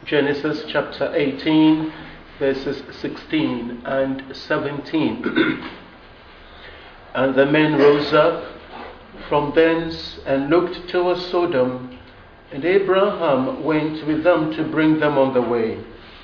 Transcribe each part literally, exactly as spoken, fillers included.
Genesis chapter eighteen, verses sixteen and seventeen. And the men rose up from thence and looked towards Sodom, and Abraham went with them to bring them on the way.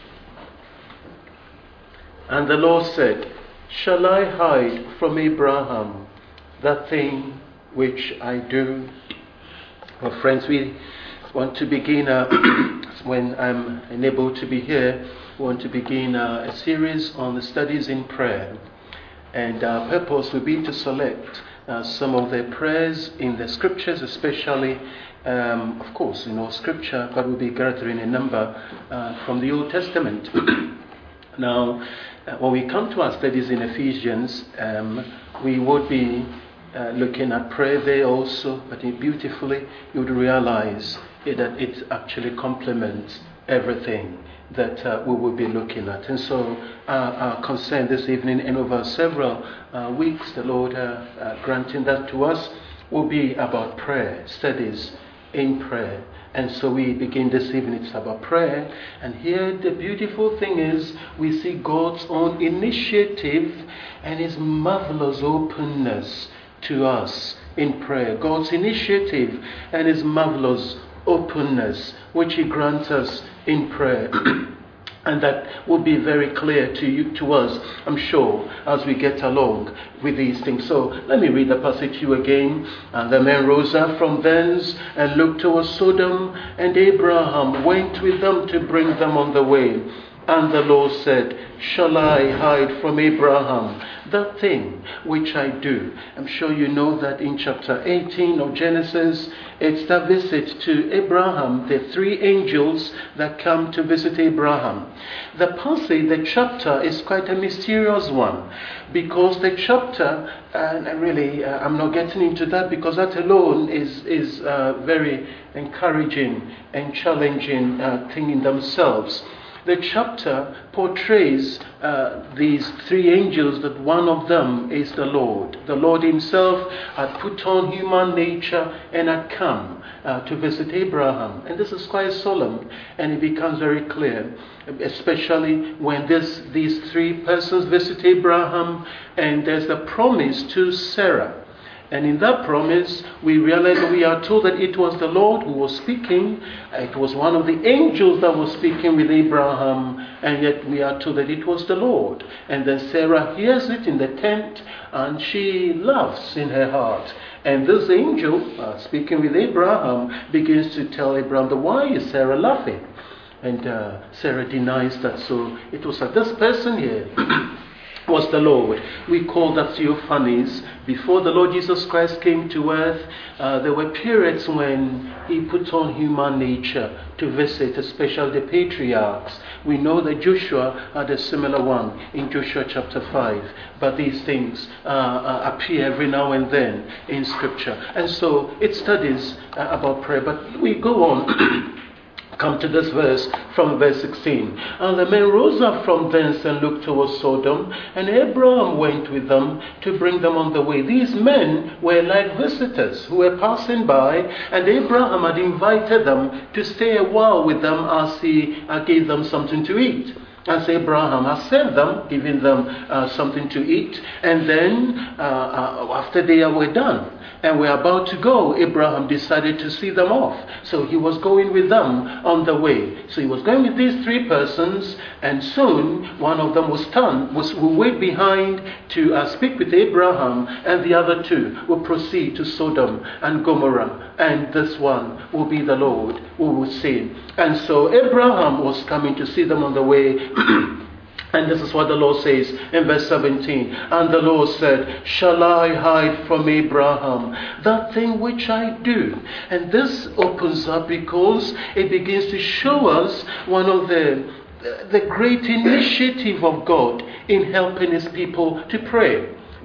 And the Lord said, Shall I hide from Abraham that thing which I do? Well, friends, we want to begin, uh, when I'm enabled to be here, we want to begin uh, a series on the studies in prayer. And our purpose will be to select uh, some of the prayers in the scriptures, especially, um, of course, in all scripture, but we'll be gathering a number uh, from the Old Testament. Now, uh, when we come to our studies in Ephesians, um, we would be uh, looking at prayer there also, but beautifully you would realize that it actually complements everything that uh, we will be looking at. And so uh, our concern this evening and over several uh, weeks, the Lord uh, uh, granting that to us, will be about prayer, studies in prayer. And so we begin this evening, it's about prayer. And here the beautiful thing is we see God's own initiative and His marvelous openness to us in prayer. God's initiative and His marvelous openness which He grants us in prayer. And that will be very clear to you, to us, I'm sure, as we get along with these things. So let me read the passage to you again. And the men rose up from thence and looked towards Sodom, and Abraham went with them to bring them on the way. And the Lord said, Shall I hide from Abraham that thing which I do? I'm sure you know that in chapter eighteen of Genesis, it's the visit to Abraham, the three angels that come to visit Abraham. The passage, the chapter, is quite a mysterious one, because the chapter, and really uh, I'm not getting into that because that alone is, is a very encouraging and challenging uh, thing in themselves. The chapter portrays uh, these three angels, that one of them is the Lord. The Lord Himself had put on human nature and had come uh, to visit Abraham. And this is quite solemn, and it becomes very clear, especially when this, these three persons visit Abraham, and there's a promise to Sarah. And in that promise, we realize that we are told that it was the Lord who was speaking. It was one of the angels that was speaking with Abraham, and yet we are told that it was the Lord. And then Sarah hears it in the tent, and she laughs in her heart. And this angel, uh, speaking with Abraham, begins to tell Abraham, why is Sarah laughing? And uh, Sarah denies that. So it was that this person here was the Lord. We call that theophanies. Before the Lord Jesus Christ came to earth, uh, there were periods when He put on human nature to visit, especially the patriarchs. We know that Joshua had a similar one in Joshua chapter five. But these things uh, uh, appear every now and then in Scripture. And so it studies uh, about prayer. But we go on. Come to this verse from verse sixteen. And the men rose up from thence and looked towards Sodom, and Abraham went with them to bring them on the way. These men were like visitors who were passing by, and Abraham had invited them to stay a while with them as he uh, gave them something to eat. As Abraham has sent them, giving them uh, something to eat, and then uh, uh, after they were done and were about to go, Abraham decided to see them off. So he was going with them on the way. So he was going with these three persons, and soon one of them was turned, was will wait behind to uh, speak with Abraham, and the other two will proceed to Sodom and Gomorrah, and this one will be the Lord who will see. And so Abraham was coming to see them on the way. And this is what the Lord says in verse seventeen. And the Lord said, Shall I hide from Abraham that thing which I do? And this opens up because it begins to show us one of the, the great initiative of God in helping His people to pray.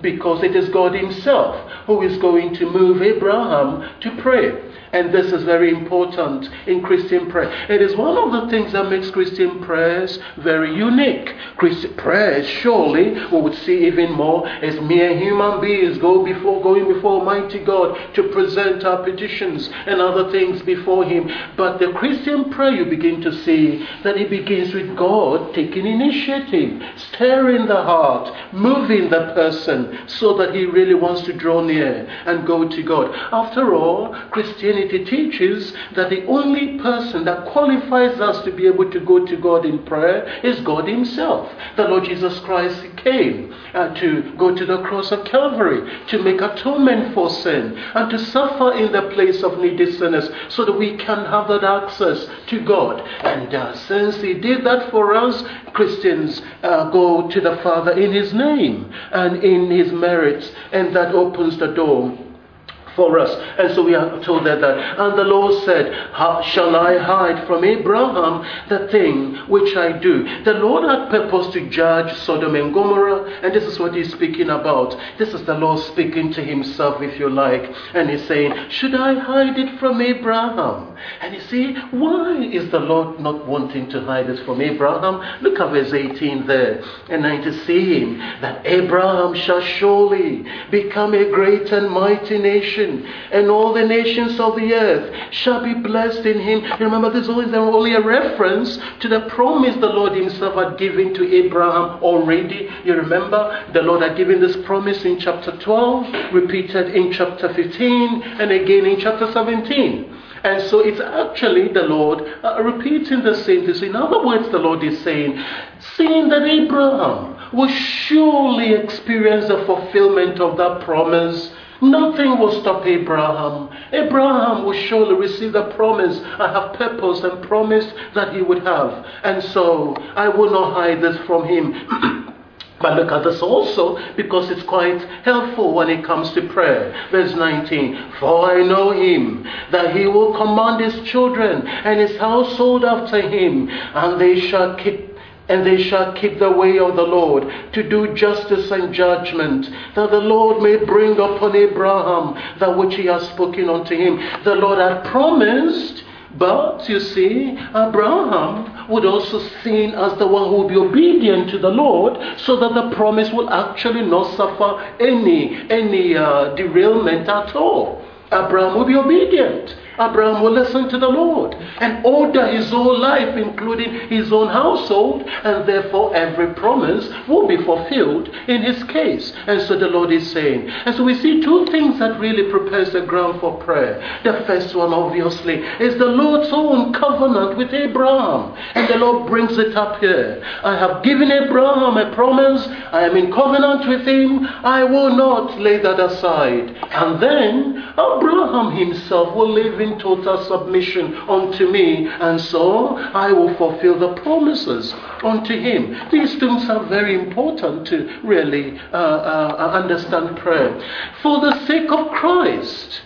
because it is God himself who is going to move Abraham to pray. And this is very important in Christian prayer. It is one of the things that makes Christian prayers very unique. Christian prayers, surely, we would see even more, as mere human beings go before, going before Almighty God to present our petitions and other things before him. But the Christian prayer, you begin to see that it begins with God taking initiative, stirring the heart, moving the person so that he really wants to draw near and go to God. After all, Christianity teaches that the only person that qualifies us to be able to go to God in prayer is God himself. The Lord Jesus Christ came uh, to go to the cross of Calvary to make atonement for sin and to suffer in the place of needy sinners so that we can have that access to God. And uh, since he did that for us, Christians uh, go to the Father in his name and in his merits, and that opens the door for us. And so we are told that, that and the Lord said, how shall I hide from Abraham the thing which I do? The Lord had purposed to judge Sodom and Gomorrah, and this is what he's speaking about. This is the Lord speaking to himself, if you like, and he's saying, should I hide it from Abraham? And you see, why is the Lord not wanting to hide it from Abraham? Look at verse eighteen there, and now to see him, that Abraham shall surely become a great and mighty nation, and all the nations of the earth shall be blessed in him. Remember, this is always only a reference to the promise the Lord himself had given to Abraham already. You remember, the Lord had given this promise in chapter twelve, repeated in chapter fifteen, and again in chapter seventeen. And so it's actually the Lord uh, repeating the same thing. In other words, the Lord is saying, seeing that Abraham will surely experience the fulfillment of that promise, nothing will stop Abraham. Abraham will surely receive the promise I have purposed and promised that he would have. And so I will not hide this from him. But look at this also, because it's quite helpful when it comes to prayer. Verse nineteen, for I know him, that he will command his children and his household after him, and they shall keep And they shall keep the way of the Lord, to do justice and judgment, that the Lord may bring upon Abraham that which he has spoken unto him. The Lord had promised, but you see, Abraham would also seen as the one who would be obedient to the Lord, so that the promise will actually not suffer any, any uh, derailment at all. Abraham will be obedient. Abraham will listen to the Lord and order his whole life, including his own household, and therefore every promise will be fulfilled in his case. And so the Lord is saying. And so we see two things that really prepares the ground for prayer. The first one, obviously, is the Lord's own covenant with Abraham. And the Lord brings it up here. I have given Abraham a promise. I am in covenant with him. I will not lay that aside. And then Abraham himself will live in total submission unto me, and so I will fulfill the promises unto him. These things are very important to really uh, uh, understand prayer. For the sake of Christ,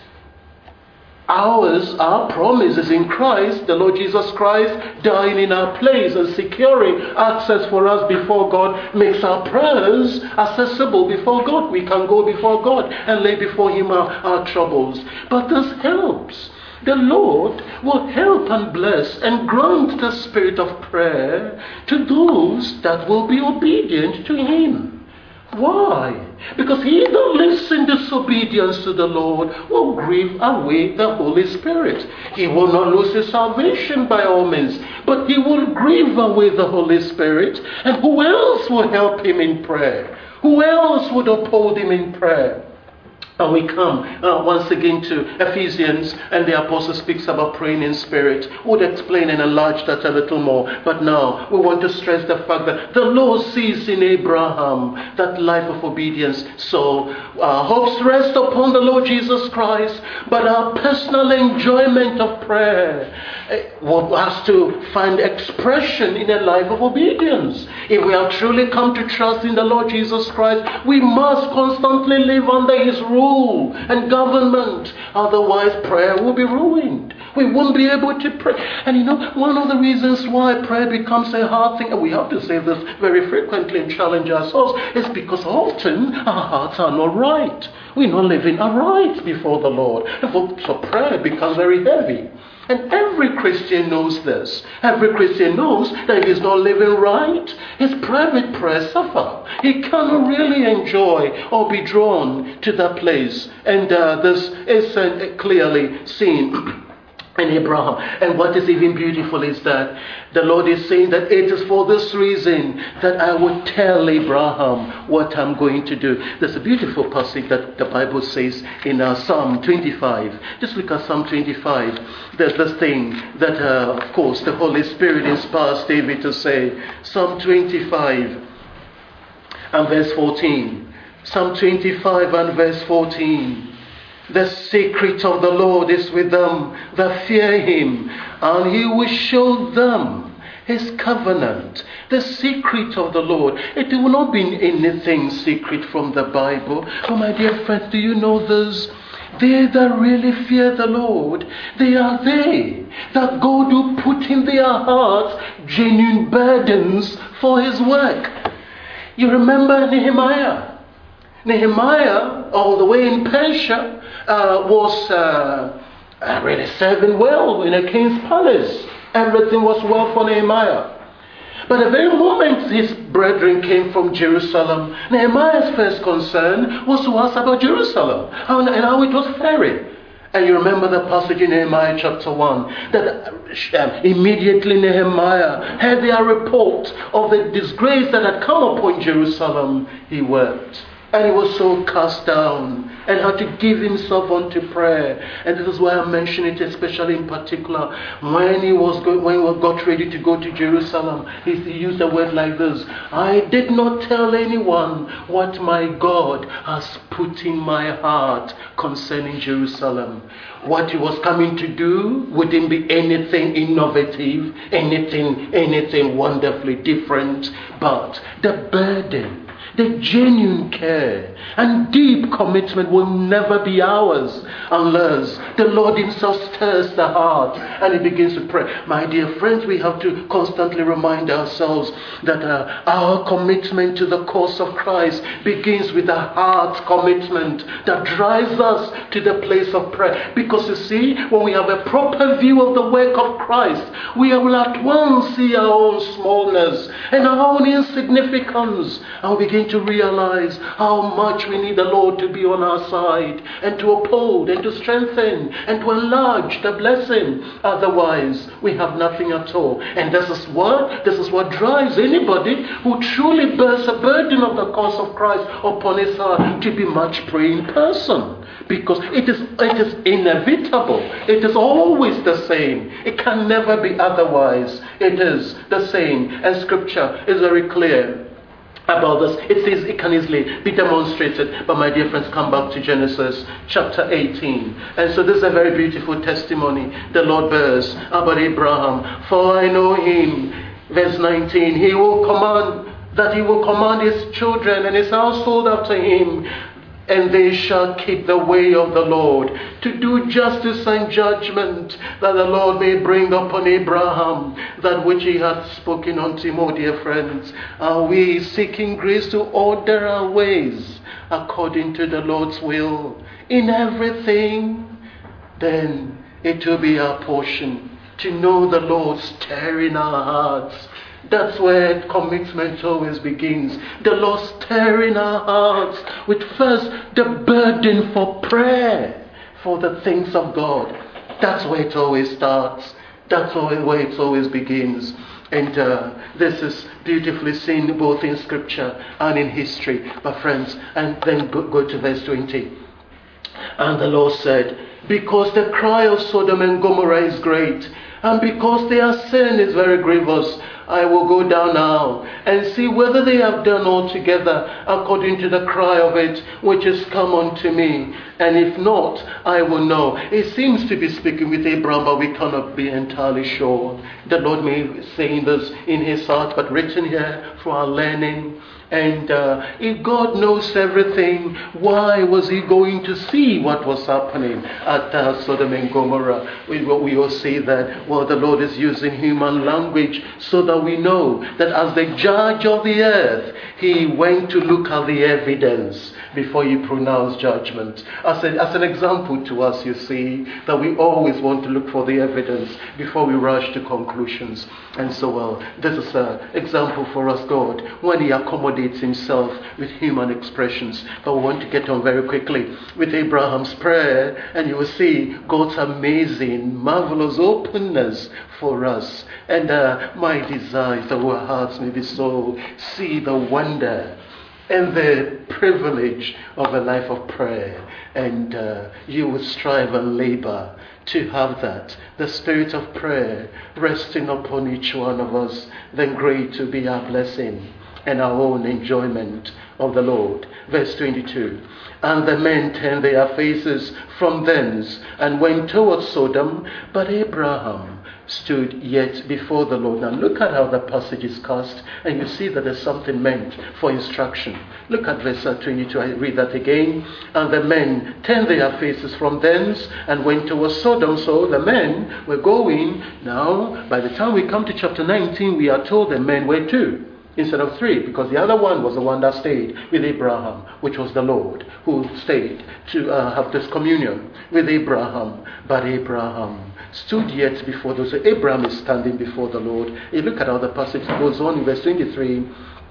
ours, our promises in Christ, the Lord Jesus Christ dying in our place and securing access for us before God, makes our prayers accessible before God. We can go before God and lay before him our, our troubles. But this helps. The Lord will help and bless and grant the spirit of prayer to those that will be obedient to him. Why? Because he that lives in disobedience to the Lord will grieve away the Holy Spirit. He will not lose his salvation by all means, but he will grieve away the Holy Spirit. And who else will help him in prayer? Who else would uphold him in prayer? And we come uh, once again to Ephesians, and the apostle speaks about praying in spirit. We'll explain and enlarge that a little more. But now we want to stress the fact that the Lord sees in Abraham that life of obedience. So our hopes rest upon the Lord Jesus Christ, but our personal enjoyment of prayer has to find expression in a life of obedience. If we have truly come to trust in the Lord Jesus Christ, we must constantly live under his rule and government. Otherwise, prayer will be ruined. We won't be able to pray. And you know, one of the reasons why prayer becomes a hard thing, and we have to say this very frequently and challenge ourselves, is because often our hearts are not right. We're not living aright before the Lord. And for, so prayer becomes very heavy. And every Christian knows this. Every Christian knows that if he's not living right, his private prayers suffer. He cannot really enjoy or be drawn to that place. And uh, this is uh, clearly seen in Abraham. And what is even beautiful is that the Lord is saying that it is for this reason that I will tell Abraham what I'm going to do. There's a beautiful passage that the Bible says in uh, Psalm twenty-five. Just look at Psalm twenty-five. There's this thing that, uh, of course, the Holy Spirit inspires David to say. Psalm twenty-five and verse fourteen. Psalm twenty-five and verse fourteen. The secret of the Lord is with them that fear him, and he will show them his covenant. The secret of the Lord. It will not be anything secret from the Bible. Oh, my dear friends, do you know this? They that really fear the Lord, they are they that God will put in their hearts genuine burdens for his work. You remember Nehemiah? Nehemiah, all the way in Persia, uh, was uh, uh, really serving well in a king's palace. Everything was well for Nehemiah. But the very moment his brethren came from Jerusalem, Nehemiah's first concern was to ask about Jerusalem and, and how it was faring. And you remember the passage in Nehemiah chapter one, that uh, immediately Nehemiah heard their report of the disgrace that had come upon Jerusalem, he wept. And he was so cast down and had to give himself unto prayer. And this is why I mention it, especially in particular when he was go- when he got ready to go to Jerusalem. He used a word like this: I did not tell anyone what my God has put in my heart concerning Jerusalem. What he was coming to do wouldn't be anything innovative, anything, anything wonderfully different, but the burden, the genuine care and deep commitment will never be ours unless the Lord himself stirs the heart and he begins to pray. My dear friends, we have to constantly remind ourselves that uh, our commitment to the cause of Christ begins with a heart commitment that drives us to the place of prayer. Because you see, when we have a proper view of the work of Christ, we will at once see our own smallness and our own insignificance, and we begin to realize how much we need the Lord to be on our side and to uphold and to strengthen and to enlarge the blessing. Otherwise, we have nothing at all. And this is what this is what drives anybody who truly bears a burden of the cause of Christ upon his heart to be much praying person. Because it is it is inevitable. It is always the same. It can never be otherwise. It is the same. And Scripture is very clear about this. It says it can easily be demonstrated. But my dear friends, come back to Genesis chapter eighteen. And so this is a very beautiful testimony the Lord bears about Abraham. For I know him, verse nineteen, he will command, that he will command his children and his household after him, and they shall keep the way of the Lord, to do justice and judgment, that the Lord may bring upon Abraham that which he hath spoken unto him. Oh, dear friends, are we seeking grace to order our ways according to the Lord's will in everything? Then it will be our portion to know the Lord stirring our hearts. That's where commitment always begins. The Lord stirring our hearts with first the burden for prayer, for the things of God. That's where it always starts. That's where it always begins. And uh, this is beautifully seen both in Scripture and in history, my friends. And then go, go to verse twenty. And the Lord said, because the cry of Sodom and Gomorrah is great, and because their sin is very grievous, I will go down now and see whether they have done altogether according to the cry of it which is come unto me. And if not, I will know. It seems to be speaking with Abraham, but we cannot be entirely sure. The Lord may be saying this in his heart, but written here for our learning. And uh, if God knows everything, why was he going to see what was happening at uh, Sodom and Gomorrah? We, we all say that, well, the Lord is using human language so that we know that as the judge of the earth, he went to look at the evidence before he pronounced judgment. As, a, as an example to us, you see, that we always want to look for the evidence before we rush to conclusions. And so, well, this is an example for us, God, when he accommodates himself with human expressions. But we want to get on very quickly with Abraham's prayer, and you will see God's amazing, marvelous openness for us. And uh, my desire is that our hearts may be so see the wonder and the privilege of a life of prayer. And uh, you will strive and labor to have that, the spirit of prayer resting upon each one of us. Then great to be our blessing and our own enjoyment of the Lord. Verse twenty-two. And the men turned their faces from thence and went towards Sodom, but Abraham stood yet before the Lord. Now look at how the passage is cast, and you see that there's something meant for instruction. Look at verse twenty-two. I read that again. And the men turned their faces from thence and went towards Sodom. So the men were going. Now, by the time we come to chapter nineteen, we are told the men were two instead of three, because the other one was the one that stayed with Abraham, which was the Lord, who stayed to uh, have this communion with Abraham. But Abraham stood yet before those. So Abraham is standing before the Lord. You look at how the passage goes on in verse twenty-three.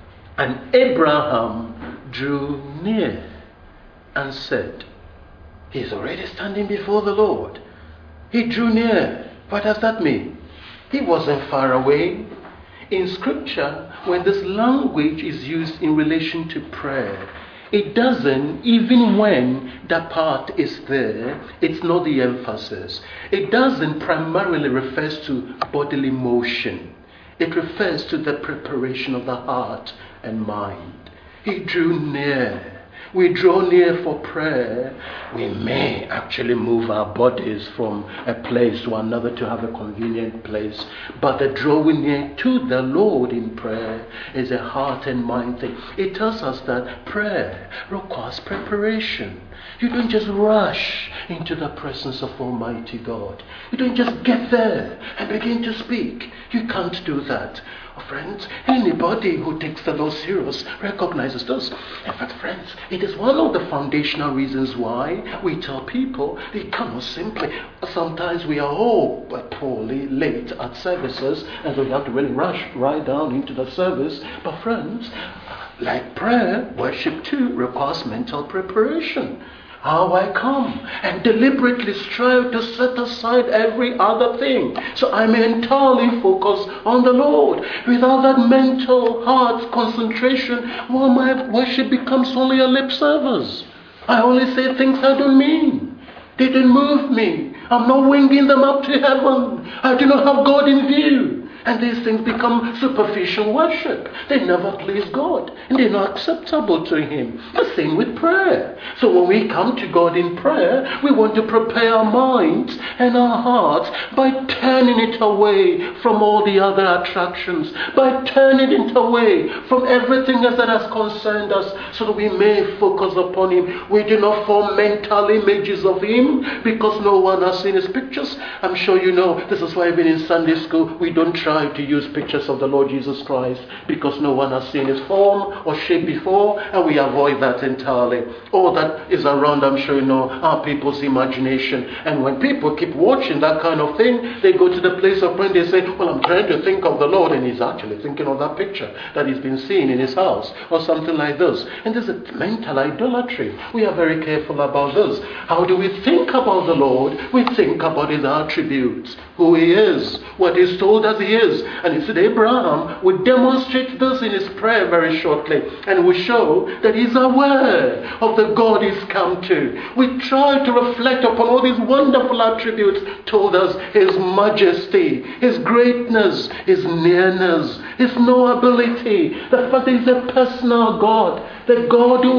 And Abraham drew near and said, he's already standing before the Lord. He drew near. What does that mean? He wasn't far away. In Scripture, when this language is used in relation to prayer, it doesn't, even when that part is there, it's not the emphasis. It doesn't primarily refer to bodily motion. It refers to the preparation of the heart and mind. He drew near. We draw near for prayer. We may actually move our bodies from a place to another to have a convenient place. But the drawing near to the Lord in prayer is a heart and mind thing. It tells us that prayer requires preparation. You don't just rush into the presence of Almighty God. You don't just get there and begin to speak. You can't do that. Friends, anybody who takes the Lord serious recognizes this. In fact, friends, it is one of the foundational reasons why we tell people they cannot simply. Sometimes we are all poorly late at services, and so we have to really rush right down into the service. But friends, like prayer, worship too requires mental preparation. How I come and deliberately strive to set aside every other thing, so I may entirely focus on the Lord. Without that mental heart concentration, well, my worship becomes only a lip service. I only say things I don't mean. They didn't move me. I'm not winging them up to heaven. I do not have God in view. And these things become superficial worship. They never please God. And they're not acceptable to Him. The same with prayer. So when we come to God in prayer, we want to prepare our minds and our hearts by turning it away from all the other attractions. By turning it away from everything else that has concerned us, so that we may focus upon Him. We do not form mental images of Him because no one has seen His pictures. I'm sure you know, this is why even in Sunday school, we don't try to use pictures of the Lord Jesus Christ, because no one has seen His form or shape before, and we avoid that entirely. All that is around, I'm sure you know, are people's imagination. And when people keep watching that kind of thing, they go to the place of prayer and they say, well, I'm trying to think of the Lord, and he's actually thinking of that picture that he's been seeing in his house, or something like this. And there's a mental idolatry. We are very careful about this. How do we think about the Lord? We think about His attributes, who He is, what He's told us He is. And he said Abraham would demonstrate this in his prayer very shortly, and will show that he's aware of the God he's come to. We try to reflect upon all these wonderful attributes told us: His majesty, His greatness, His nearness, His knowability, the fact that He's a personal God, the God who is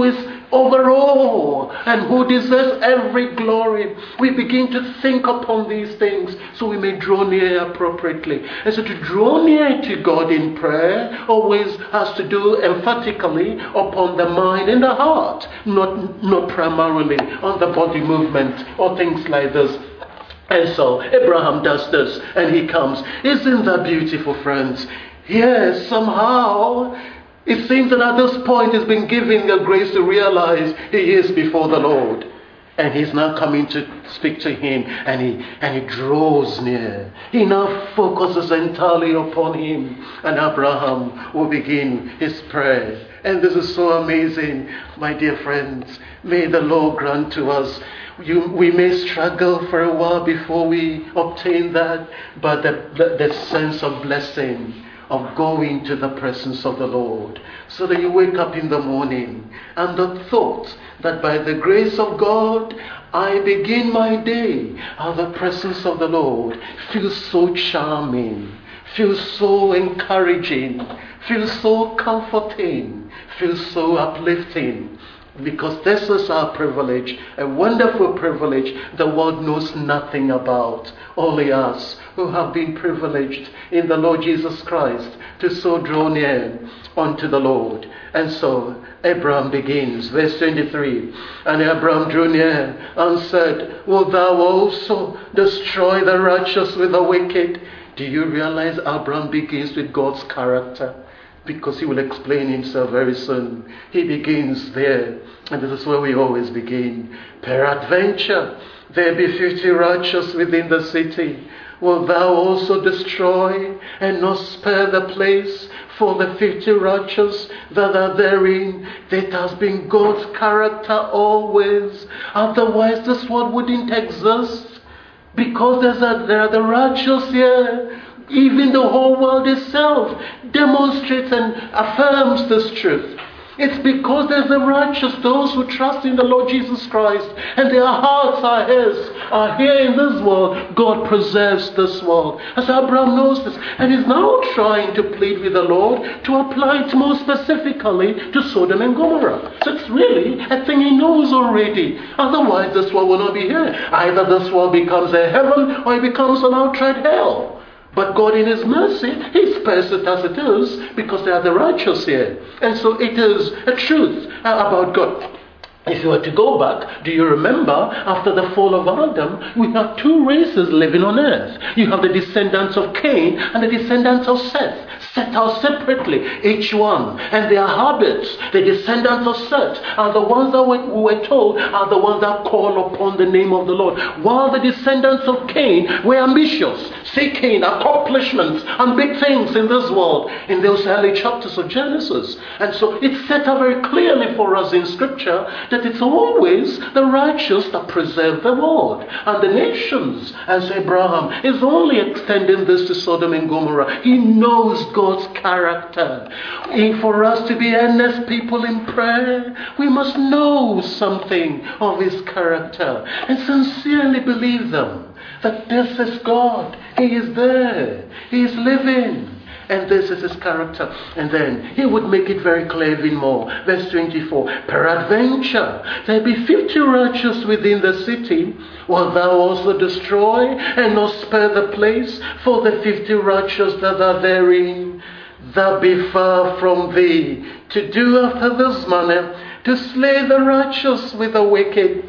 over all and who deserves every glory. We begin to think upon these things so we may draw near appropriately. And so to draw near to God in prayer always has to do emphatically upon the mind and the heart, not, not primarily on the body movement or things like this. And so Abraham does this and he comes. Isn't that beautiful, friends? Yes, somehow it seems that at this point he's been given the grace to realize he is before the Lord. And he's now coming to speak to him, and he and he draws near. He now focuses entirely upon him, and Abraham will begin his prayer. And this is so amazing, my dear friends. May the Lord grant to us. You, we may struggle for a while before we obtain that, but the, the, the sense of blessing, of going to the presence of the Lord, so that you wake up in the morning and the thought that by the grace of God I begin my day at the presence of the Lord feels so charming, feels so encouraging, feels so comforting, feels so uplifting. Because this is our privilege, a wonderful privilege the world knows nothing about. Only us who have been privileged in the Lord Jesus Christ to so draw near unto the Lord. And so Abraham begins, verse twenty-three. And Abraham drew near and said, Wilt thou also destroy the righteous with the wicked? Do you realize Abraham begins with God's character? Because he will explain himself very soon. He begins there. And this is where we always begin. Peradventure, there be fifty righteous within the city. Wilt thou also destroy and not spare the place for the fifty righteous that are therein? That has been God's character always. Otherwise this world wouldn't exist. Because there's a, there are the righteous here. Even the whole world itself demonstrates and affirms this truth. It's because there's the righteous, those who trust in the Lord Jesus Christ, and their hearts are His, are here in this world. God preserves this world. As Abraham knows this, and is now trying to plead with the Lord to apply it more specifically to Sodom and Gomorrah. So it's really a thing he knows already. Otherwise, this world will not be here. Either this world becomes a heaven, or it becomes an outright hell. But God in His mercy, He spares it as it is, because they are the righteous here. And so it is a truth about God. If you were to go back, do you remember, after the fall of Adam, we have two races living on earth. You have the descendants of Cain and the descendants of Seth, set out separately, each one. And their habits, the descendants of Seth, are the ones that we were told are the ones that call upon the name of the Lord. While the descendants of Cain were ambitious, seeking accomplishments and big things in this world, in those early chapters of Genesis. And so it's set out very clearly for us in Scripture that it's always the righteous that preserve the world. And the nations, as Abraham is only extending this to Sodom and Gomorrah. He knows God's character. And for us to be earnest people in prayer, we must know something of His character and sincerely believe them. That this is God. He is there. He is living. And this is His character. And then He would make it very clear even more. Verse twenty-four. Peradventure, there be fifty righteous within the city. Wilt thou also destroy and not spare the place for the fifty righteous that are therein? That be far from thee to do after this manner, to slay the righteous with the wicked,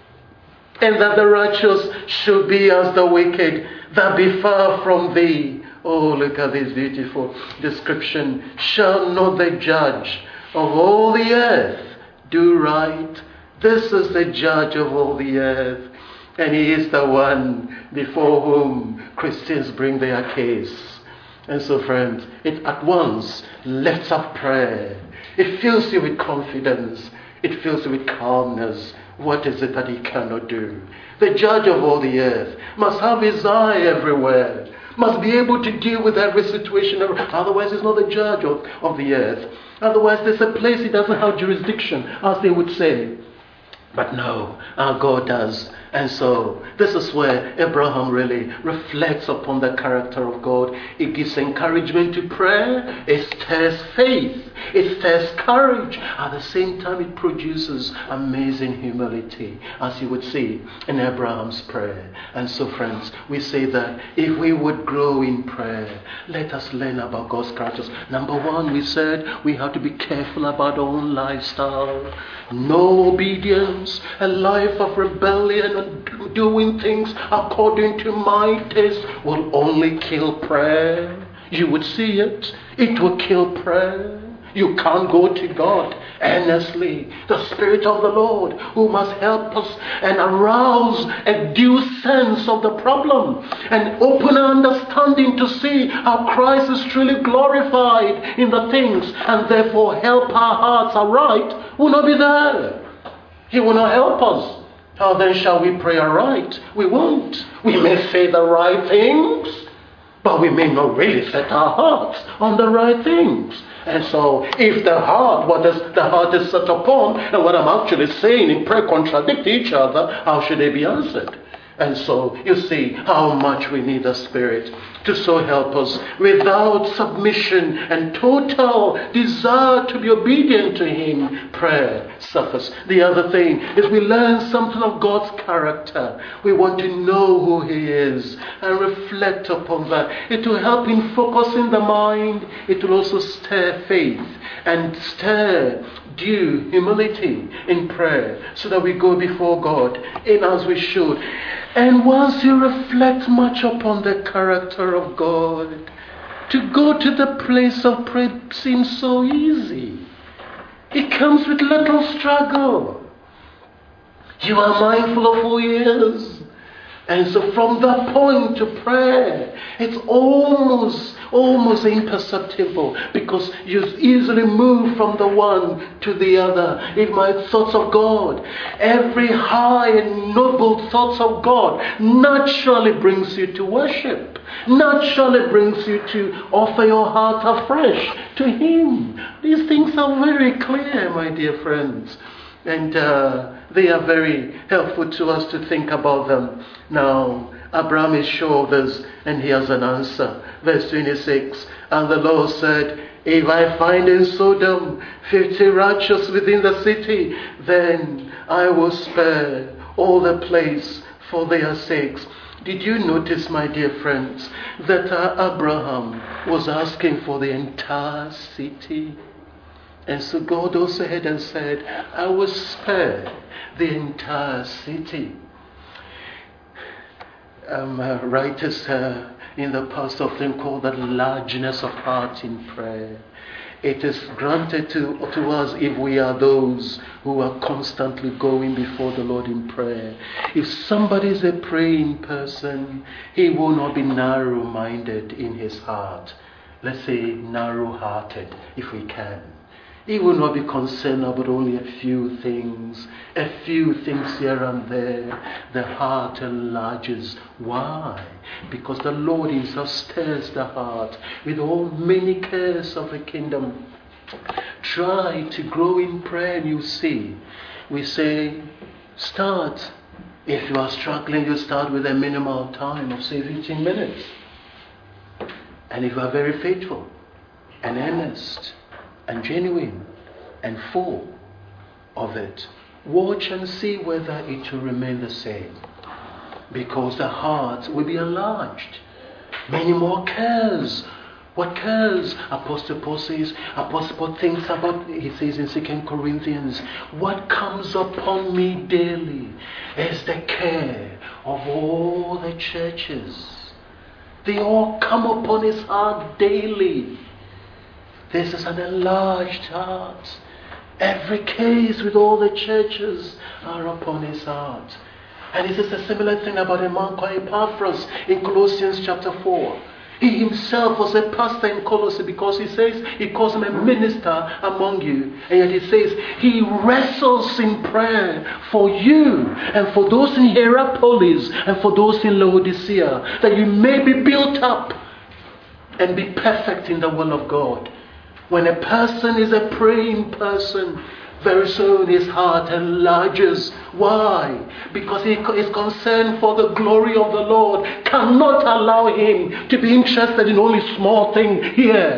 and that the righteous should be as the wicked. That be far from thee. Oh, look at this beautiful description. Shall not the judge of all the earth do right? This is the judge of all the earth. And He is the one before whom Christians bring their case. And so, friends, it at once lifts up prayer. It fills you with confidence. It fills you with calmness. What is it that He cannot do? The judge of all the earth must have His eye everywhere. Must be able to deal with every situation. Otherwise, He's not the judge of, of the earth. Otherwise, there's a place He doesn't have jurisdiction, as they would say. But no, our God does. And so, this is where Abraham really reflects upon the character of God. It gives encouragement to prayer. It stirs faith. It stirs courage. At the same time, it produces amazing humility, as you would see in Abraham's prayer. And so, friends, we say that if we would grow in prayer, let us learn about God's characters. Number one, we said we have to be careful about our own lifestyle. No obedience, a life of rebellion and doing things according to my taste will only kill prayer. You would see it. It will kill prayer. You can't go to God earnestly. The Spirit of the Lord who must help us and arouse a due sense of the problem and open our understanding to see how Christ is truly glorified in the things and therefore help our hearts aright will not be there. He will not help us. How then shall we pray aright? We won't. We may say the right things, but we may not really set our hearts on the right things. And so, if the heart, what is the heart is set upon, and what I'm actually saying in prayer contradict each other, how should they be answered? And so, you see how much we need the Spirit to so help us. Without submission and total desire to be obedient to Him, prayer suffers. The other thing is we learn something of God's character. We want to know who He is and reflect upon that. It will help in focusing the mind. It will also stir faith and stir due humility in prayer so that we go before God in as we should. And once you reflect much upon the character of God, to go to the place of prayer seems so easy. It comes with little struggle. You are mindful of who He is. And so from that point to prayer, it's almost, almost imperceptible because you easily move from the one to the other. In my thoughts of God, every high and noble thoughts of God naturally brings you to worship. Naturally brings you to offer your heart afresh to Him. These things are very clear, my dear friends. And uh, they are very helpful to us to think about them. Now, Abraham is sure of this, and he has an answer. Verse twenty-six, and the Lord said, if I find in Sodom fifty righteous within the city, then I will spare all the place for their sakes. Did you notice, my dear friends, that uh, Abraham was asking for the entire city? And so God also had and said, I will spare the entire city. Um, uh, writers uh, in the past often call that largeness of heart in prayer. It is granted to, to us if we are those who are constantly going before the Lord in prayer. If somebody is a praying person, he will not be narrow-minded in his heart. Let's say narrow-hearted, if we can. He will not be concerned about only a few things, a few things here and there. The heart enlarges. Why? Because the Lord Himself stirs the heart with all many cares of the kingdom. Try to grow in prayer and you see. We say, start. If you are struggling, you start with a minimal time of say fifteen minutes. And if you are very faithful and earnest, and genuine and full of it, watch and see whether it will remain the same. Because the heart will be enlarged. Many more cares. What cares? Apostle Paul says, Apostle Paul thinks about, he says in Second Corinthians, what comes upon me daily is the care of all the churches. They all come upon his heart daily. This is an enlarged heart. Every case with all the churches are upon his heart. And it is a similar thing about a man called Epaphras in Colossians chapter four. He himself was a pastor in Colossae because he says, he calls him a minister among you. And yet he says, he wrestles in prayer for you and for those in Hierapolis and for those in Laodicea, that you may be built up and be perfect in the will of God. When a person is a praying person, very soon his heart enlarges. Why? Because he is concerned for the glory of the Lord. Cannot allow him to be interested in only small things here.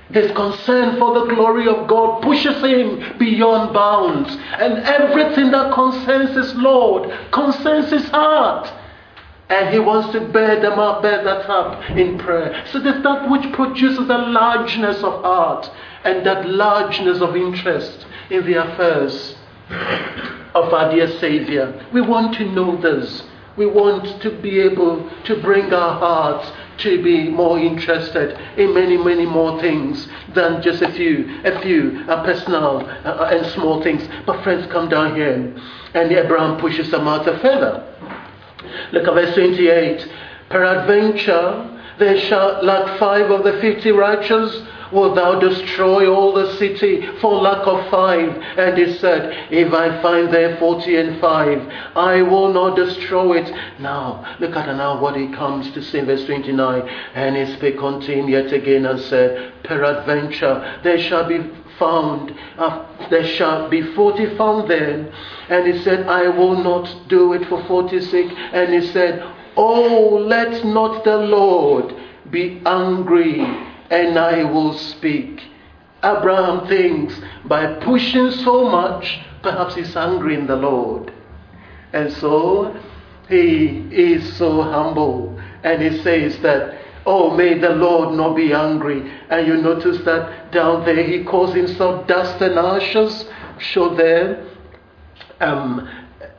This concern for the glory of God pushes him beyond bounds. And everything that concerns his Lord concerns his heart. And he wants to bear them up, bear that up in prayer. So that's that which produces the largeness of heart and that largeness of interest in the affairs of our dear Savior. We want to know this. We want to be able to bring our hearts to be more interested in many, many more things than just a few, a few uh, personal uh, and small things. But friends, come down here, and Abraham pushes them out further. Look at verse twenty-eight. Peradventure, there shall lack five of the fifty righteous. Wilt thou destroy all the city for lack of five? And he said, if I find there forty and five, I will not destroy it. Now, look at now what he comes to say in verse twenty-nine. And he spake unto him yet again and said, peradventure, there shall be found, uh, there shall be forty found there. And he said, I will not do it for forty's sake. And he said, oh, let not the Lord be angry, and I will speak. Abraham thinks by pushing so much, perhaps he's angry in the Lord. And so he is so humble. And he says that, oh, may the Lord not be angry. And you notice that down there he calls himself dust and ashes. Show there. Um,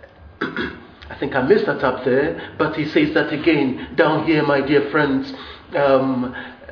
I think I missed that up there. But he says that again down here, my dear friends. Um,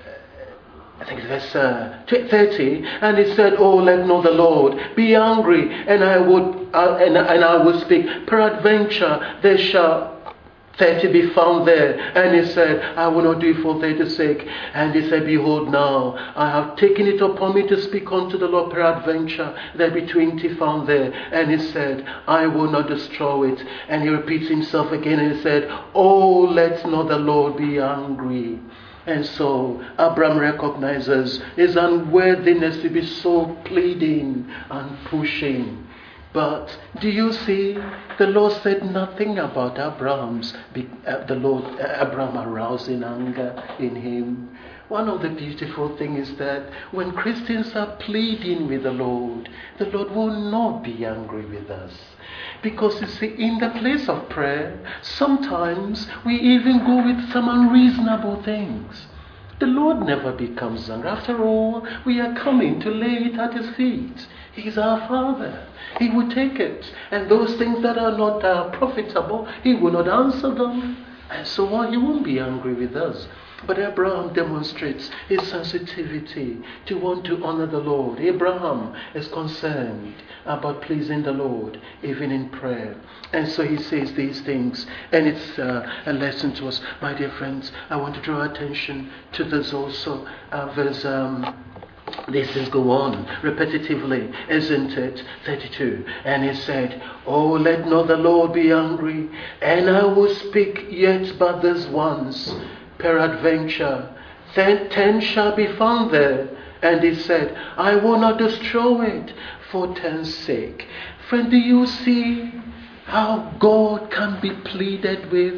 I think it's verse uh, thirty, and he said, oh, let not the Lord be angry, and I would uh, and, and I will speak. Peradventure there shall thirty be found there. And he said, I will not do it for thirty's sake. And he said, behold, now I have taken it upon me to speak unto the Lord. Peradventure there be twenty found there. And he said, I will not destroy it. And he repeats himself again, and he said, oh, let not the Lord be angry. And so Abraham recognizes his unworthiness to be so pleading and pushing. But do you see, the Lord said nothing about Abraham's, uh, the Lord, uh, Abraham arousing anger in him. One of the beautiful things is that when Christians are pleading with the Lord, the Lord will not be angry with us. Because you see, in the place of prayer, sometimes we even go with some unreasonable things. The Lord never becomes angry. After all, we are coming to lay it at his feet. He's our Father. He will take it. And those things that are not uh, profitable, he will not answer them. And so on, he won't be angry with us. But Abraham demonstrates his sensitivity to want to honor the Lord. Abraham is concerned about pleasing the Lord, even in prayer. And so he says these things. And it's uh, a lesson to us. My dear friends, I want to draw attention to this also. Uh, verse, um, these things go on repetitively, isn't it? thirty-two. And he said, oh, let not the Lord be angry, and I will speak yet but this once. Peradventure, then ten shall be found there. And he said, I will not destroy it for ten's sake. Friend, do you see how God can be pleaded with?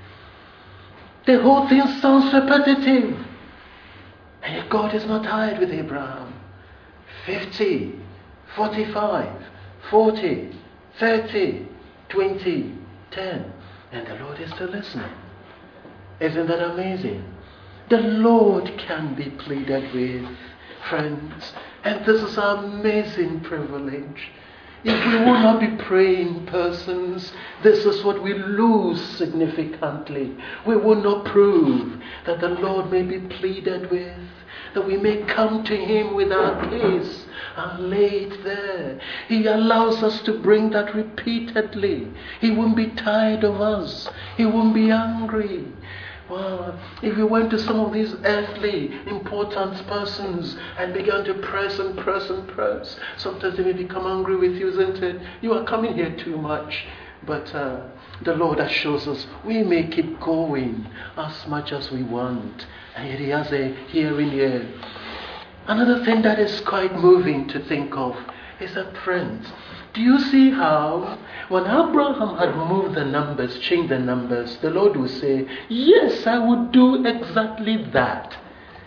The whole thing sounds repetitive. And yet God is not tired with Abraham. fifty, forty-five, forty, thirty, twenty, ten. And the Lord is still listening. Isn't that amazing? The Lord can be pleaded with, friends. And this is an amazing privilege. If we will not be praying persons, this is what we lose significantly. We will not prove that the Lord may be pleaded with, that we may come to him with our case and lay it there. He allows us to bring that repeatedly. He won't be tired of us. He won't be angry. Well, if you went to some of these earthly important persons and began to press and press and press, sometimes they may become angry with you, isn't it? You are coming here too much. But uh, the Lord assures us we may keep going as much as we want. And yet he has a hearing ear. Another thing that is quite moving to think of is that, friends, do you see how when Abraham had moved the numbers, changed the numbers, the Lord would say, yes, I would do exactly that.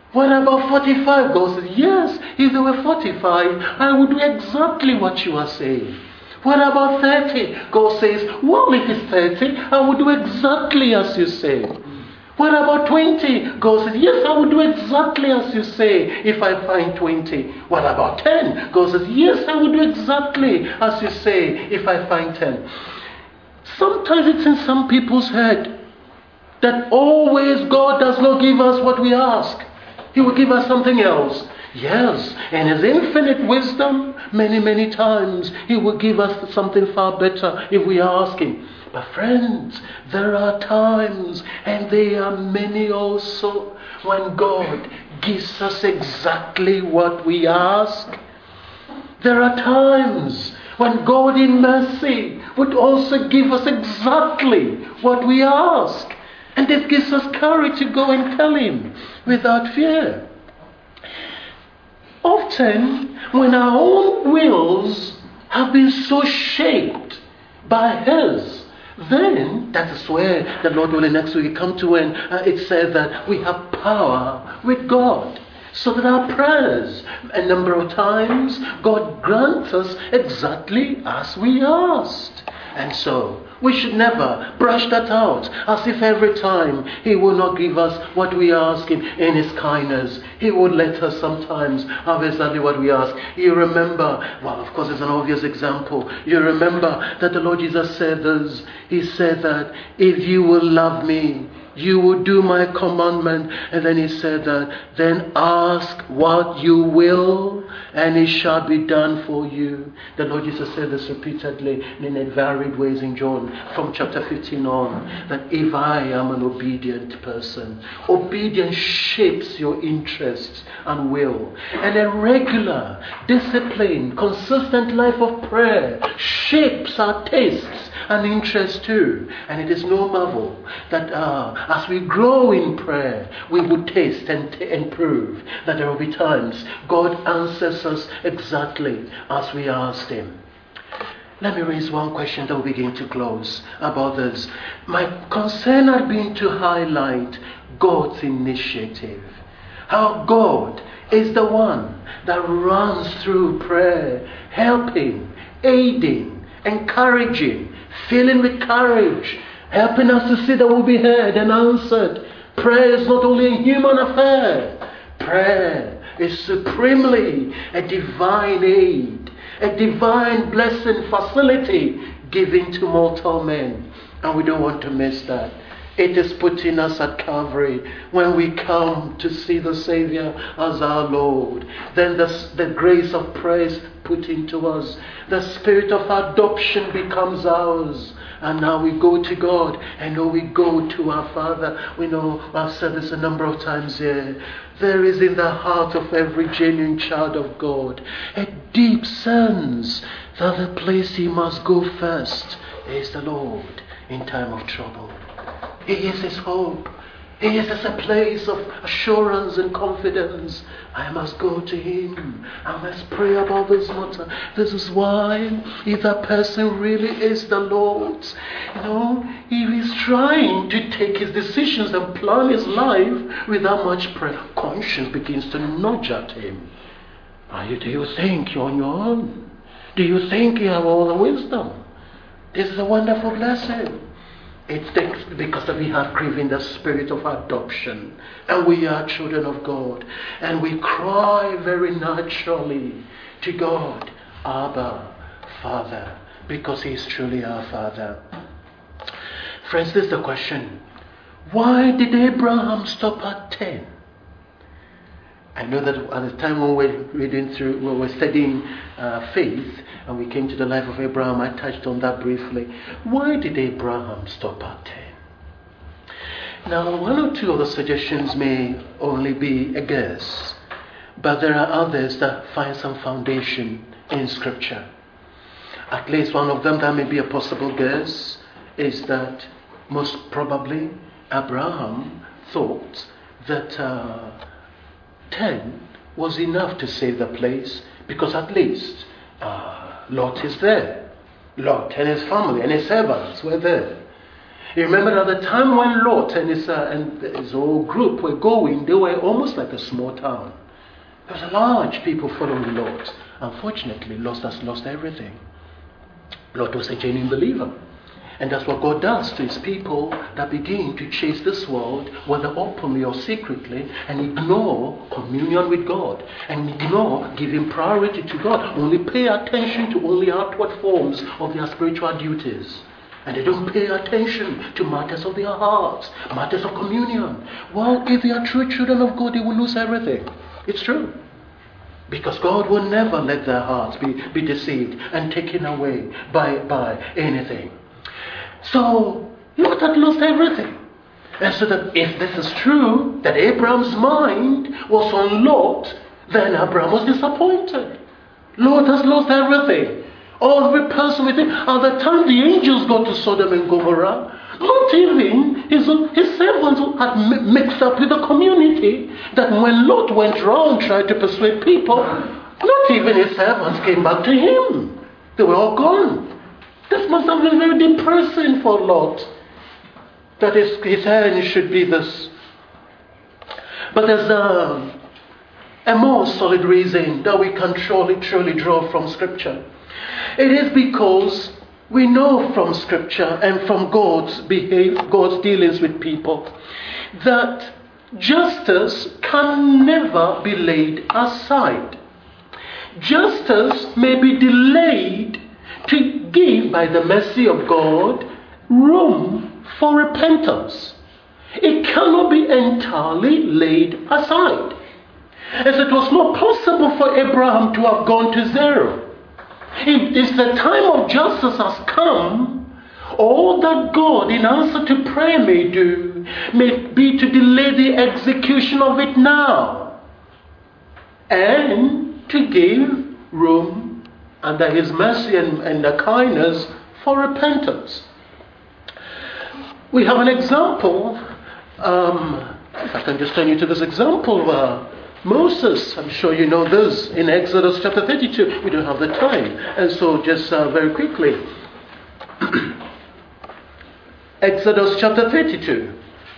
What about forty-five? God says, yes, if they were forty-five, I would do exactly what you are saying. What about thirty? God says, well, if it's thirty, I would do exactly as you say. What about twenty? God says, yes, I would do exactly as you say if I find twenty. What about ten? God says, yes, I would do exactly as you say if I find ten. Sometimes it's in some people's head that always God does not give us what we ask. He will give us something else. Yes, in His infinite wisdom, many, many times, He will give us something far better if we ask Him. But friends, there are times, and they are many also, when God gives us exactly what we ask. There are times when God in mercy would also give us exactly what we ask. And this gives us courage to go and tell Him without fear. Often, when our own wills have been so shaped by His, then that is where the Lord willing next week come to when uh, it says that we have power with God. So that our prayers, a number of times, God grants us exactly as we asked. And so, we should never brush that out as if every time He will not give us what we ask Him in His kindness. He would let us sometimes have exactly what we ask. You remember, well, of course, it's an obvious example. You remember that the Lord Jesus said this. He said that if you will love me, you will do my commandment. And then He said that, then ask what you will, and it shall be done for you. The Lord Jesus said this repeatedly in varied ways in John, from chapter fifteen on, that if I am an obedient person, obedience shapes your interests and will. And a regular, disciplined, consistent life of prayer shapes our tastes and interests too. And it is no marvel that uh, as we grow in prayer, we would taste and, t- and prove that there will be times God answers us exactly as we asked Him. Let me raise one question that will begin to close about this. My concern had been to highlight God's initiative. How God is the one that runs through prayer, helping, aiding, encouraging, filling with courage, helping us to see that we'll be heard and answered. Prayer is not only a human affair. Prayer is supremely a divine aid, a divine blessing facility given to mortal men. And we don't want to miss that. It is putting us at Calvary when we come to see the Savior as our Lord. Then the, the grace of praise put into us. The spirit of adoption becomes ours. And now we go to God, and now we go to our Father. We know, I've said this a number of times here, there is in the heart of every genuine child of God a deep sense that the place he must go first is the Lord in time of trouble. He is his hope. He is as a place of assurance and confidence. I must go to Him. I must pray about this matter. This is why, if that person really is the Lord's, you know, if he's trying to take his decisions and plan his life without much prayer, conscience begins to nudge at him. Are you, do you think you're on your own? Do you think you have all the wisdom? This is a wonderful blessing. It's because we have grieving the spirit of adoption, and we are children of God, and we cry very naturally to God, Abba, Father, because He is truly our Father. Friends, this is the question. Why did Abraham stop at ten? I know that at the time when we were reading through, when we were studying uh, faith, and we came to the life of Abraham, I touched on that briefly. Why did Abraham stop at ten? Now, one or two of the suggestions may only be a guess, but there are others that find some foundation in Scripture. At least one of them that may be a possible guess is that most probably Abraham thought that uh, ten was enough to save the place, because at least uh, Lot is there. Lot and his family and his servants were there. You remember at the time when Lot and his, uh, and his whole group were going, they were almost like a small town. There was a large people following Lot. Unfortunately, Lot has lost everything. Lot was a genuine believer. And that's what God does to his people that begin to chase this world, whether openly or secretly, and ignore communion with God, and ignore giving priority to God, only pay attention to only outward forms of their spiritual duties. And they don't pay attention to matters of their hearts, matters of communion. Well, if they are true children of God, they will lose everything. It's true. Because God will never let their hearts be, be deceived and taken away by, by anything. So, Lot had lost everything. And so that if this is true, that Abraham's mind was on Lot, then Abraham was disappointed. Lot has lost everything. Every person with him. At the time the angels got to Sodom and Gomorrah, not even his, his servants had mixed up with the community, that when Lot went around trying to persuade people, not even his servants came back to him. They were all gone. This must have been very depressing for Lot, that his, his end should be this. But there's a, a more solid reason that we can truly, truly draw from Scripture. It is because we know from Scripture and from God's behavior, God's dealings with people, that justice can never be laid aside. Justice may be delayed to give, by the mercy of God, room for repentance. It cannot be entirely laid aside. As it was not possible for Abraham to have gone to zero. If, if the time of justice has come, all that God, in answer to prayer, may do may be to delay the execution of it now, and to give room under His mercy and, and the kindness for repentance. We have an example. Um, if I can just turn you to this example. Uh, Moses, I'm sure you know this, in Exodus chapter thirty-two. We don't have the time. And so just uh, very quickly. Exodus chapter thirty-two.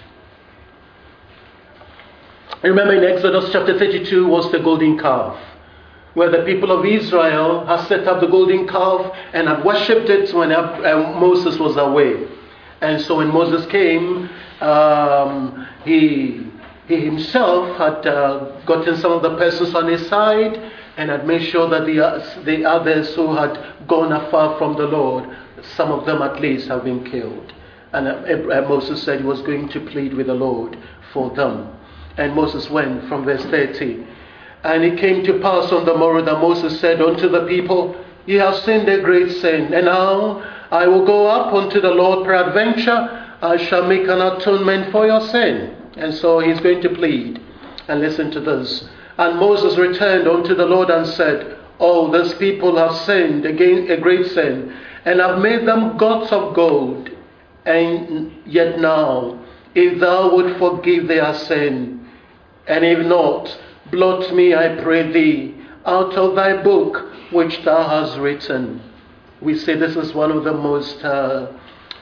Remember, in Exodus chapter thirty-two was the golden calf, where the people of Israel had set up the golden calf and had worshipped it when uh, Moses was away. And so when Moses came, um, he... He himself had uh, gotten some of the persons on his side and had made sure that the, uh, the others who had gone afar from the Lord, some of them at least, have been killed. And uh, Moses said he was going to plead with the Lord for them. And Moses went from verse thirty. And it came to pass on the morrow that Moses said unto the people, Ye have sinned a great sin, and now I will go up unto the Lord, peradventure I shall make an atonement for your sin. And so he's going to plead. And listen to this. And Moses returned unto the Lord and said, Oh, this people have sinned again a great sin, and have made them gods of gold. And yet now, if thou would forgive their sin, and if not, blot me, I pray thee, out of thy book which thou hast written. We say this is one of the most uh,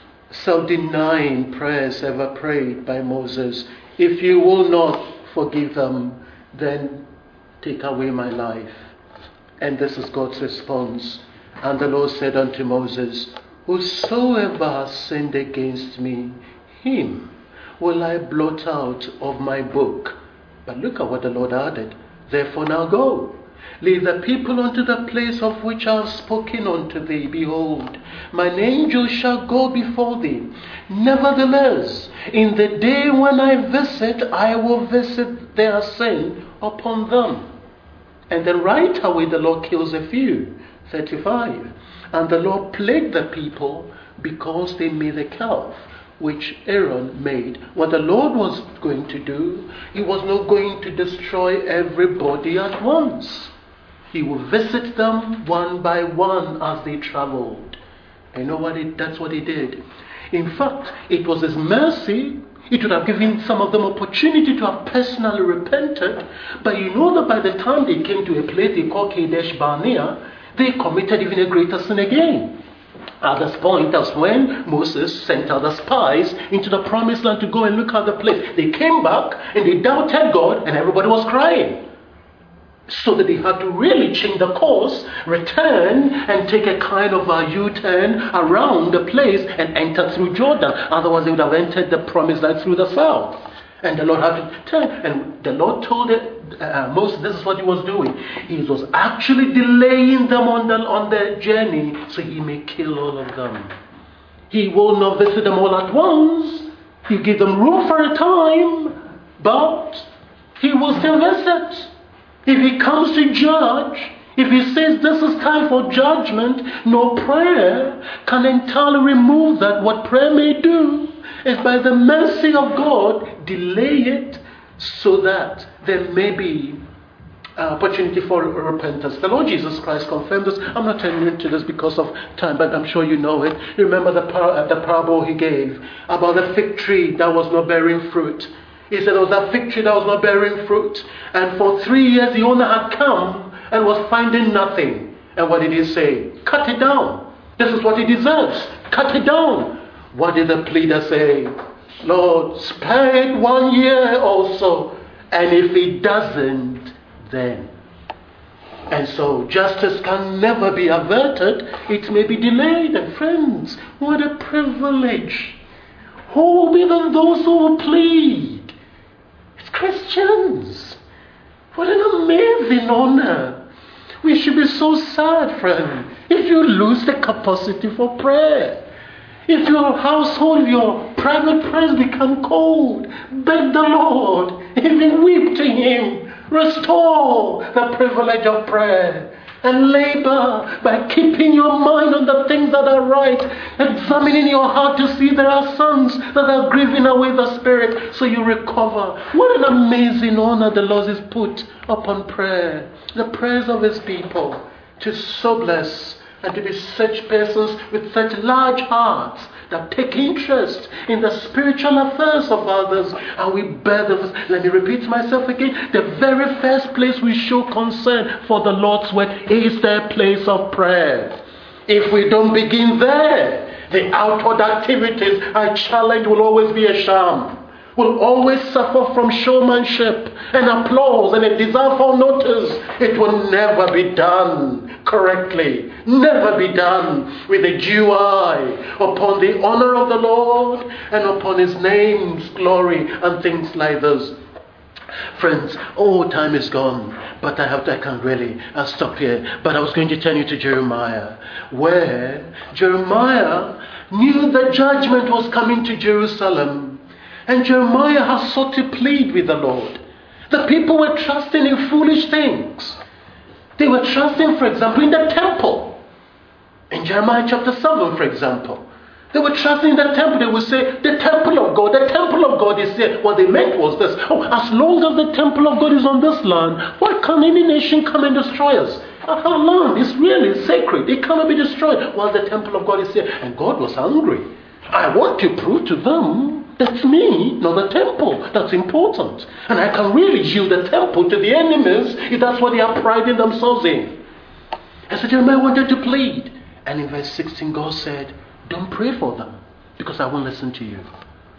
self-denying prayers ever prayed by Moses. If you will not forgive them, then take away my life. And this is God's response. And the Lord said unto Moses, Whosoever has sinned against me, him will I blot out of my book. But look at what the Lord added. Therefore now go. Lead the people unto the place of which I have spoken unto thee. Behold, mine angel shall go before thee. Nevertheless, in the day when I visit, I will visit their sin upon them. And then right away the Lord kills a few. thirty-five. And the Lord plagued the people because they made a calf, which Aaron made. What the Lord was going to do, He was not going to destroy everybody at once. He will visit them one by one as they traveled. You know what? It, that's what He did. In fact, it was His mercy. It would have given some of them opportunity to have personally repented. But you know that by the time they came to a place they called Kadesh Barnea, they committed even a greater sin again. At this point, that's when Moses sent out the spies into the promised land to go and look at the place. They came back and they doubted God and everybody was crying. So that they had to really change the course, return and take a kind of a U-turn around the place and enter through Jordan. Otherwise they would have entered the promised land through the south. And the Lord had to turn. And the Lord told it, uh, Moses, this is what he was doing. He was actually delaying them on the, on their journey so he may kill all of them. He will not visit them all at once. He give them room for a time, but he will still visit. If he comes to judge, if he says this is time for judgment, no prayer can entirely remove that. What prayer may do is by the mercy of God, delay it so that there may be uh, opportunity for repentance. The Lord Jesus Christ confirmed this. I'm not turning into this because of time, but I'm sure you know it. You remember the, par- the parable he gave about the fig tree that was not bearing fruit. He said there was that fig tree that was not bearing fruit. And for three years the owner had come and was finding nothing. And what did he say? Cut it down. This is what it deserves. Cut it down. What did the pleader say? Lord, spare it one year also. And if it doesn't, then. And so justice can never be averted. It may be delayed. And friends, what a privilege. Who will be then those who will plead? Christians. What an amazing honor. We should be so sad, friend, if you lose the capacity for prayer. If your household, your private prayers become cold, beg the Lord, even weep to Him. Restore the privilege of prayer. And labor by keeping your mind on the things that are right, examining your heart to see there are sons that are grieving away the Spirit, so you recover. What an amazing honor the Lord has put upon prayer, the prayers of His people, to so bless and to be such persons with such large hearts that take interest in the spiritual affairs of others, and we bear them. Let me repeat myself again. The very first place we show concern for the Lord's word is their place of prayer. If we don't begin there, the outward activities, I challenge, will always be a sham. Will always suffer from showmanship and applause and a desire for notice. It will never be done correctly. Never be done with a due eye upon the honor of the Lord and upon His name's glory and things like this. Friends, oh, time is gone, but I have to, I can't really I'll stop here. But I was going to turn you to Jeremiah, where Jeremiah knew that judgment was coming to Jerusalem. And Jeremiah has sought to plead with the Lord. The people were trusting in foolish things. They were trusting, for example, in the temple. In Jeremiah chapter seven, for example. They were trusting in the temple. They would say, the temple of God, the temple of God is here. What they meant was this: oh, as long as the temple of God is on this land, why can any nation come and destroy us? Our land is really sacred. It cannot be destroyed while the temple of God is here. And God was angry. I want to prove to them that's me, not the temple. That's important. And I can really yield the temple to the enemies if that's what they are priding themselves in. And so Jeremiah wanted to plead. And in verse sixteen, God said, don't pray for them, because I won't listen to you.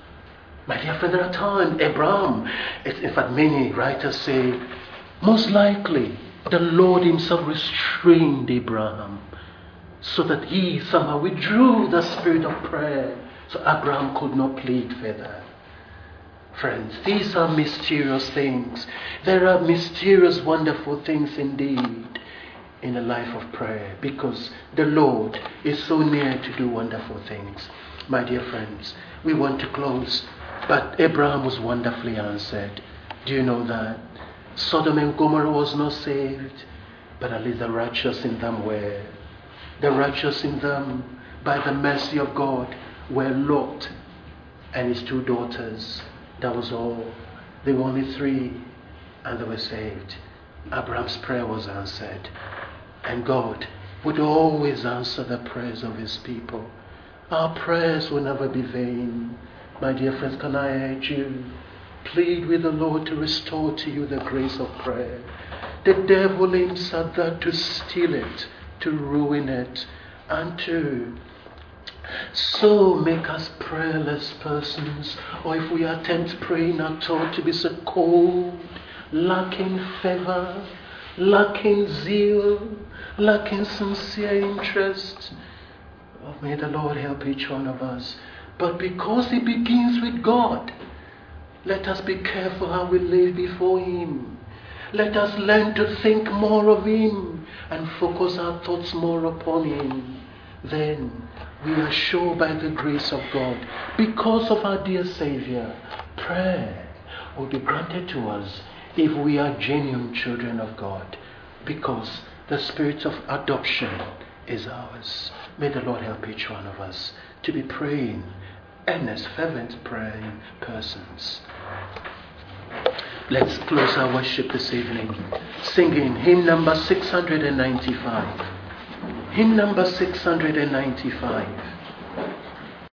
My dear friend, there are times, Abraham, in fact many writers say, most likely the Lord Himself restrained Abraham so that he somehow withdrew the spirit of prayer, so Abraham could not plead further. Friends, these are mysterious things. There are mysterious, wonderful things indeed in a life of prayer, because the Lord is so near to do wonderful things. My dear friends, we want to close, but Abraham was wonderfully answered. Do you know that? Sodom and Gomorrah was not saved, but at least the righteous in them were. The righteous in them, by the mercy of God, were Lot and his two daughters. That was all. They were only three, and they were saved. Abraham's prayer was answered. And God would always answer the prayers of His people. Our prayers will never be vain. My dear friends, can I urge you? Plead with the Lord to restore to you the grace of prayer. The devil aims at that to steal it, to ruin it, and to So make us prayerless persons, or if we attempt praying at all, to be so cold, lacking fervor, lacking zeal, lacking sincere interest. Oh, may the Lord help each one of us. But because it begins with God, let us be careful how we live before Him. Let us learn to think more of Him and focus our thoughts more upon Him. Then we are sure by the grace of God, because of our dear Savior, prayer will be granted to us if we are genuine children of God, because the spirit of adoption is ours. May the Lord help each one of us to be praying, earnest, fervent praying persons. Let's close our worship this evening, singing hymn number six hundred ninety-five. Hymn number six hundred ninety-five.